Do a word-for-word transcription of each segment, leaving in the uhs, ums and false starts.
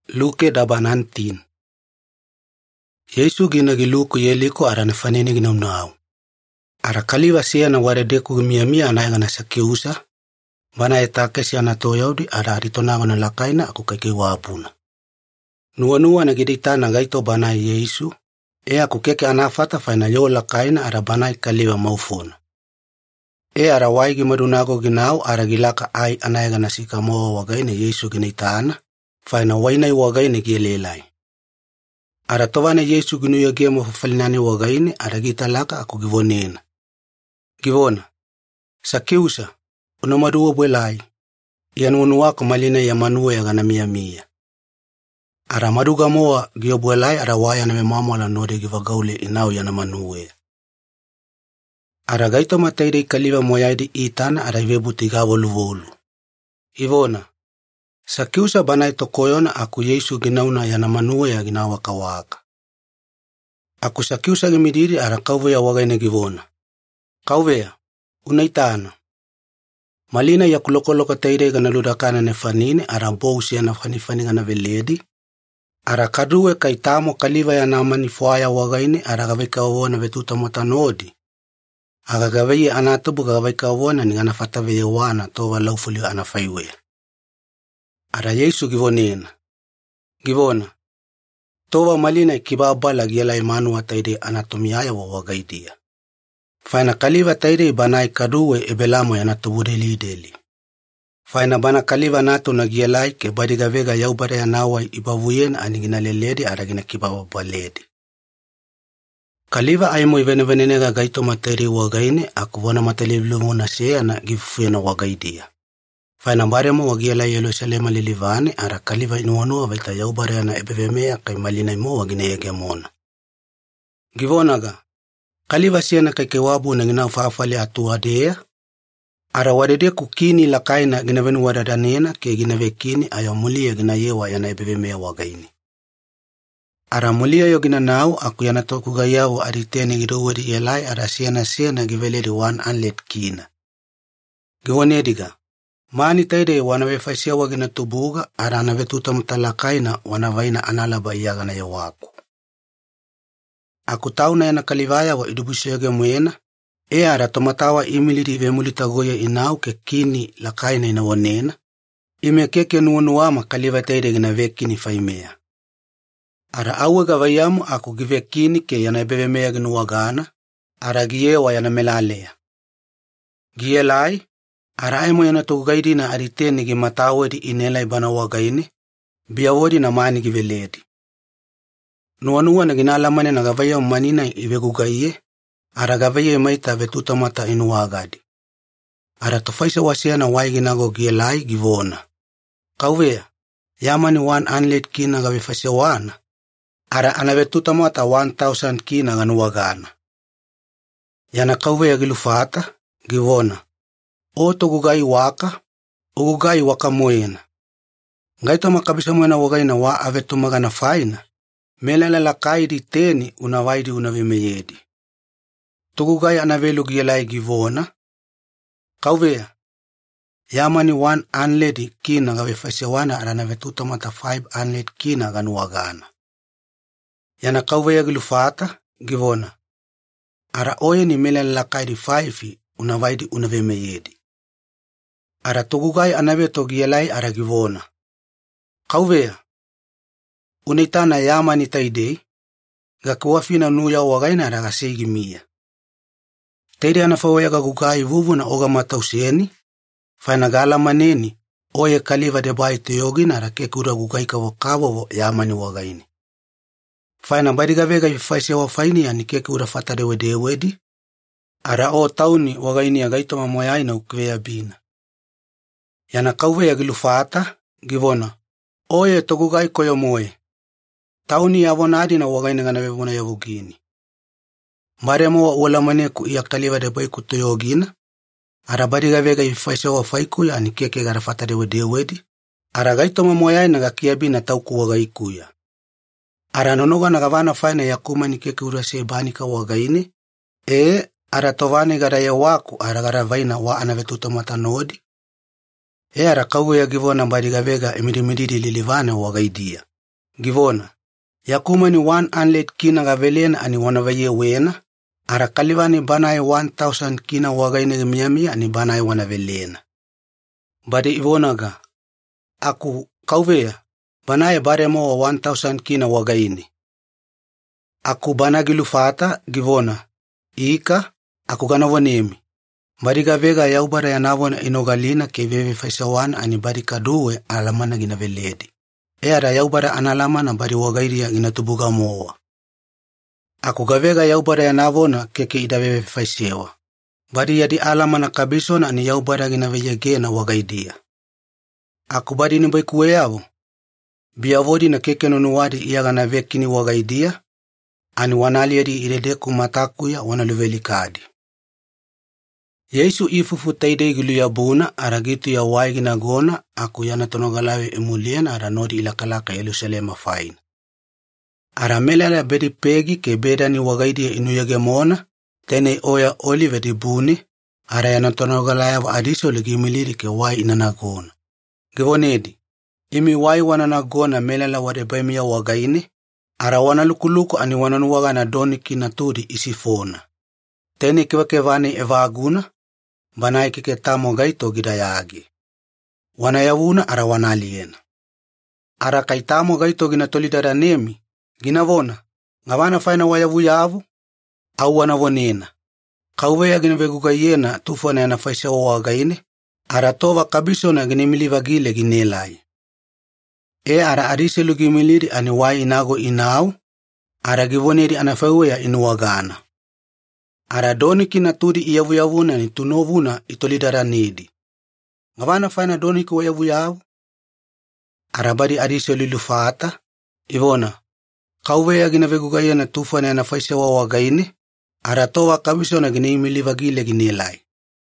Luke daba nineteen. Yesu gina giluku yeliko arana fanini gina unau. Ara kaliwa siya na waredeku gimiamia anayanga na sakiusa. Bana etake siya na toyaudi ara aritonago na lakaina aku kake wapuna. Nuwa nuwa na gidita na gaito bana Yesu. E aku keke anafata faina yo lakaina ara bana kaliwa maufuna. E ara waigi madunago ginau ara gilaka ai anayanga na sikamoa wagaine Yesu ginitana. Faina waina wagaine gielelai. Ara towane Yesu ginuya gemo falinane wagaine ara gitalaka aku givonena. Givona. Sakiusa. Unamaduwa bwelai. Ianu wako malina ya manuwa ya gana mia mia. Ara maduga moa gio bwelai ara waya na memamo ala node givagaule inau ya na manuwe. Ara gaito mataire ikaliwa moyaidi itana ara iwebuti gawo luvolu. Ivona. Sakiusa banai tokoyona aku Yesu ginauna ya na manuwe ya ginawa kawaka. Aku sakiusa gimidiri ara kauwe ya wagaine givona. Kauwea, unaitana. Malina ya kulokoloka teire gana ludakana nefanine ara mbousi ya nafanifani gana veledi. Ara kaduwe kaitamo kaliva ya namani fuaya wagaine ara gaveka wawona vetuta motanodi. Aga gaveye anatubu gaveka wawona ni gana fataveye wana towa laufuli anafaiwe. Ara Yesu givonena. Givona. Towa malina ikibabala giela imanu wa taire anatomiaya wa wagaidia. Faina kaliva taire banai kaduwe ebelamo ya natubure lideli. Faina bana kaliva nato na gielai ke badiga vega yaubare ya nawai ibavuyen anigina leledi aragina kibabaledi. Kaliva aimo ivene venenega gaito materi wagaine akuvona matelilumu na sea na gifuena wagaidia. Faina baremo wagiela Yerusalema lilivane ara kaliva inuanua vaita yaubare na ebevemea kai malina imo wagine yegemona. Givonaga. Kaliva siya na kakewabu na gina ufafali atuadea. Ara wadede kukini lakaina ginavenu wadadanena ke ginavekini ayo mulia gina yewa yana ebevemea wagaini. Ara mulia yo gina nao aku yana toku gayawo aritene giruwadi yelai ara siya na siya na giveledi wan anlet kina. Giwanediga. Mani taide wanawefasiya wagina tubuga ara navetuta mutalakaina wanavaina analaba iyaga na yawaku. Aku tau na yana kalivaya wa idubusiyage muena. E ara tomatawa imilidi vemulita goya inau ke kini lakaina inawanena. Ime keke nuanuama kaliva taide gina vekini faimea. Ara awe gavayamu aku givekini ke yana ebevemea ginuagana. Ara giyewa yana melalea. Giyelai. Ara aimo yana tugaidi na ariteni gimatawadi inelai bana wagaini. Biyawadi na mani giveledi. Nuanua na ginalamane na gavaya manina ivegugaiye. Ara gavaya maita vetuta mata inuagadi. Ara tofaisa wasia na wai ginago gielai givona. Kauwea, yamani one hundred kina gavifasia wana. Ara anavetuta mata one thousand kina ganuagana. Yana kauwea gilufata, givona. Oto gugai waka, ugugai waka moena. Ngaito makabisa moena wagaina wa avetumagana faina. Melala lakaidi teni unawaidi unavimeyedi. Tugugai anavelu gielai givona. Kauwea. Yamani one hundred kina gavifasya wana aranavetuta mata five hundred kina ganuagana. Yana kauwea gilufata, givona. Ara oye ni melala lakaidi five unawaidi unavimeyedi. Ara tugugai anaveto gielai ara givona. Kauwea. Unaitana yamani taidei, gakuwafina nuya wagaina aragasegi mia. Taide anafawaya gagugai vuvu na oga matausieni, faina gala maneni, oye kaliva de bai teogina arakekura gugai kawakawo yamani wagaini. Faina badiga vega ifaisia wafaini ya nikekura fatade wede wedi, ara o tauni wagaini ya gaito mamoyai na ukwea bina. Yana kauwe ya gilufata, givona, oye togugai koyo moe. Tauni ya vonadi na wagaina gana vevona ya vugini. Maremo wa uwala maneku iya kaliva de bai kutoyogina. Ara badiga vega ifaisia wa faiku ya anikeke garafata de wede wedi. Ara gaito mamoyai na gakiabi na tauku wagaiku ya. Ara nonoga na gavana faina ya kuma nikeke urase banika wagaini. E ara tovane gara ya waku ara gara vaina wa anavetuta matanodi. E ara kauwe ya givona badiga vega imirimididi lilivane wagaidia. Givona, yakuma ni one hundred kina gavelena ani wanavaye wena, ara kalivani banai one thousand kina wagaine miami ani banai wanavelena. Badi ivonaga, aku kauvea, banai baremo wa one thousand kina wagaine. Aku banagilu fata, givona, ika, aku ganavonemi. Badi gavega yaubara yanavona inogalina keveve faisawan ani badi kaduwe alamana ginaveledi. Eara yaubara analamana badi wagairia ginatubuga moa. Aku gavega yaubara yanavona keke idaveve faisewa. Badi yadi alamana kabisona ani yaubara ginaveyegena wagaidia. Aku badi nibaikuwe yao. Biavodi na keke nunuwadi iyaga na vekini wagaidia. Ani wanalieri iredeku matakuya wanaluvelikadi. Yesu ifufu taide gilu ya buna aragitu ya waigi na gona aku yana tonogalawe emuliena ara nodi ilakalaka Yerusalema fain. Ara melala bedi pegi ke bedani wagaidi ya inuyage mona tene oya olive di buni ara yana tonogalawe adiso ligimiliri ke wai inanagona. Givonedi, imi wai wananagona melala wadebaimi ya wagaini ara wanalukuluku ani wananuwaga na doni kinatudi isifona. Tene kiwa kevani evaguna banai kike tamo gaito gidayagi. Wanayawuna ara wanaliena. Ara kaitamo gaito ginatolidara nemi, ginavona, ngawana faina wayavu yavu, au wanavonena. Kauwea ginavekuga yena tufona yana faisa wawagaine, ara tova kabiso na ginimiliva gile ginelai. E ara ariselu gimiliri ani wai inago inau, ara givoneri anafawea inuwagana. Ara doni kinatudi iyavu yavuna ni tunovuna itolidara nidi. Ngavana faina doni kwa yavu yavu. Ara badi arisyo lilufata. Ivona, kauwea ginavekuga yana tufana yana faisa wawagaine. Ara towa kabiso na ginimiliva gile ginelai.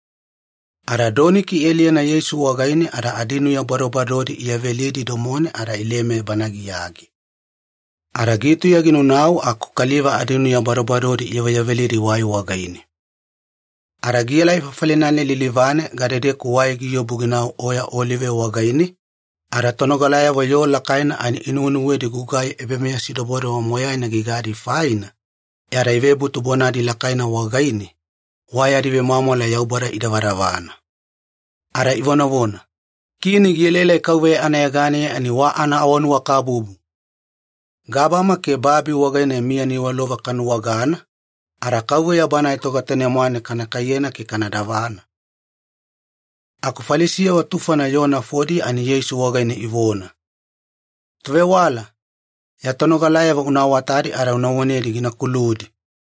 Ara doni ki elia na Yesu wagaine ara adinu ya barobadodi iyavelidi domone ara ileme banagi yagi. Ara gitu ya ginunau aku kaliva adinu ya barobadodi iyavelidi wai wagaine. Ara gila ifafalinane lilivane gadede kuwai giyo buginau oya olive wagaine. Ara tonogalaya wayo lakaina ani inuunuwe di gugai ebemea sidobode wa moya ina gigadi faina. Ara ivebu tubonadi lakaina wagaine. Waya diwe mamola yaubara idavaravana. Ara ivona vona. Kini gielele kauwe anayagane ani wa ana awanu wakabubu. Gabama ke babi wagaine miya ni walova kanu wagana. Ara kauwe ya bana itogatene mwane kana kayena ki kanadavana. Akufalisia watufa na yona fodi ani Yesu wagaine ivona. Tuwe wala. Ya tonogalaya wa unawatari ara unawoneri gina kuludi.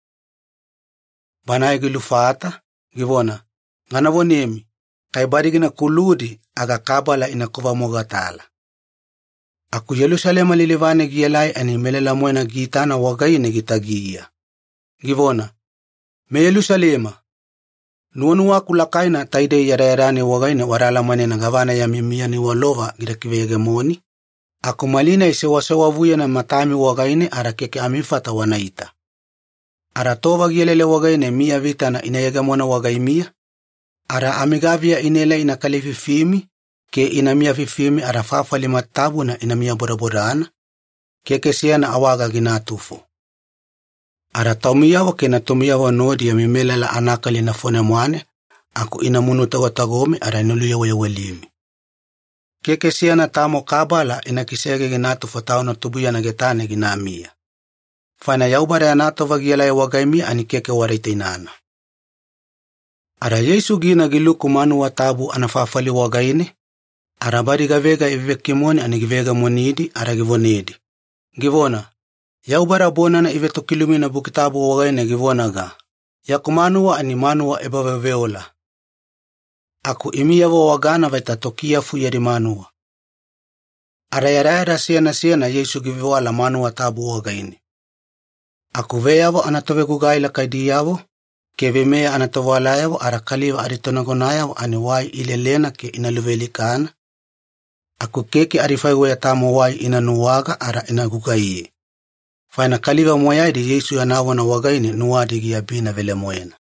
Bana igilufata, givona, ngana vonemi, kaibari gina kuludi aga kabala inakuva mogatala. Aku Yerusalema lilivane gielai ani melela mwena gitana wagaine gitagia. Givona, me Yerusalema, nuonu waku lakaina taide yarayarane wagaine warala manena gavana ya mimia ni walova gitakivege moni. Aku malina ise wasawa vuya na matami wagaine arakeke amifata wanaita. Ara tova gielele wagaine mia vita na inayegamona wagaimia. Ara amigavia inele inakalifi fimi. Ke inamia fifimi ara fafali matabu na inamia boraborana. Keke siya na awaga ginatufo. Ara taumiyawa ke na tumiyawa nodi ya mimelela anakali na fone mwane. Aku inamunu tawa tagome ara inuluya wayawalimi. Keke siya na tamo kabala inakisege ginatufo tao na tubuya na getane ginamia. Fana yaubara yanato vagiela ya wagaimi ani keke waraitainana. Ara Yesu gina giluku manu watabu anafafali wagaini. Ara bari gavega ivekimoni ani givega monidi ara givonedi. Givona, yaubara bona na iveto kilumina bukitabu wagaini givona ga. Yakumanuwa ani manuwa ebaveveola. Aku imiyawa wagana vaitatokia fuyari manuwa. Ara yarayara siena siena Yesu giviwala manu watabu wagaini. Aku veyavo anatovegugaila kaidiyavo, kevemea anatovalayavo arakaliva aritonagonayavo aniwai ilelena ke inaluvelikana. Aku keke arifaiwe tamo wai inanuwaga ara inagugaiye. Faina kaliva moyaidi Yesu yanawo na wagaini nuwadigi ya bina vele moyena.